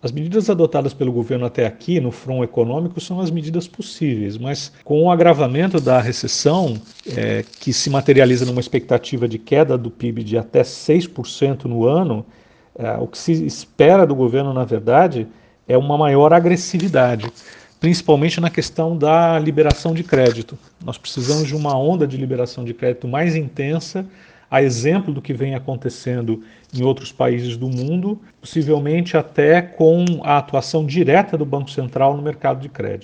As medidas adotadas pelo governo até aqui, no front econômico, são as medidas possíveis, mas com o agravamento da recessão, que se materializa numa expectativa de queda do PIB de até 6% no ano, o que se espera do governo, na verdade, é uma maior agressividade, principalmente na questão da liberação de crédito. Nós precisamos de uma onda de liberação de crédito mais intensa, a exemplo do que vem acontecendo em outros países do mundo, possivelmente até com a atuação direta do Banco Central no mercado de crédito.